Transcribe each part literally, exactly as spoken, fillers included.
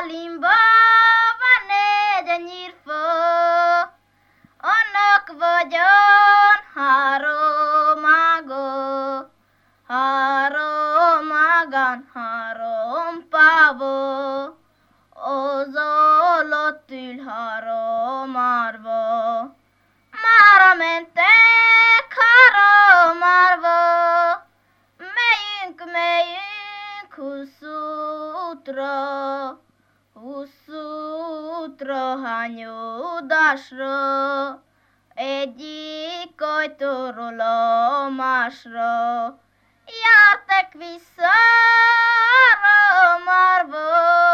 Limba van négy nyírfa, annak vagyon három ága, három ágán három páva, az alatt ül három árva. Mára mentek három árva, megyünk, megyünk hosszú útra, hosszú útra, hányódásra, egyik ajtóról a másra. Jártek vissza három árva,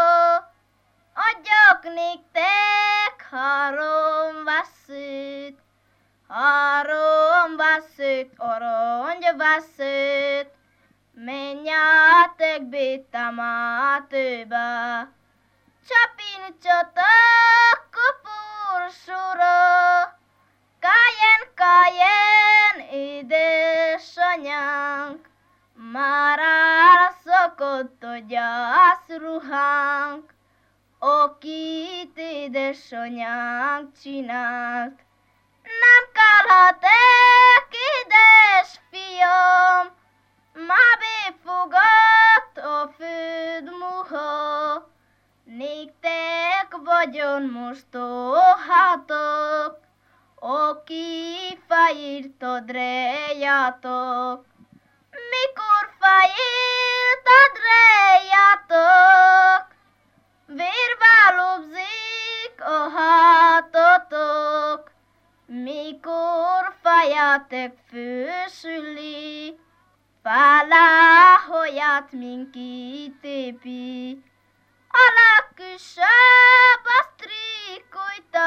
adjak néktek három veszőt, három veszőt, aranyveszőt, menjátek Bétámátőbe. Csapincsot a koporsóra, kájen, kájen, édesanyánk, már elszakadt a gyászruhánk, akit édesanyánk csinált. Nem kelhetek, édes fiam, már befogadt a föld muha, néktek vagyon most óhátok, aki feírtad rejátok. Mikor feírtad rejátok, vérbe lobzik a hátatok. Mikor fejetek fősüli, feláhoját minkit épi. A legkisebb a sztrikojta,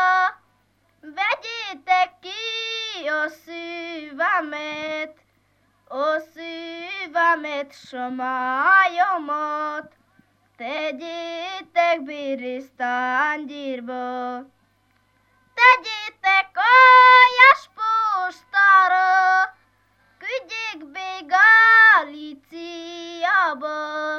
vegyétek ki a szívemet, a szívemet, samályomat, tegyétek bérisztángyírba. Tegyétek a jaspostára, küldjék be Galíciába.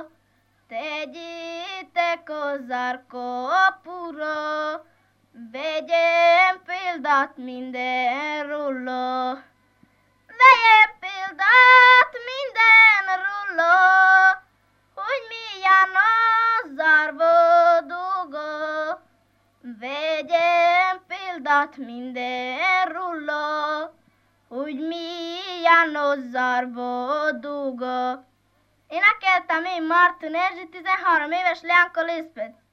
Tegyétek a zárkapura, vegyen példát minden róla. Vegyen példát minden róla, hogy milyen a zárva dolga. Vegyen példát minden róla, hogy milyen a zárva dolga. Énekeltem én Marton Erzsi, tizenhárom éves Leánka Liszbeth.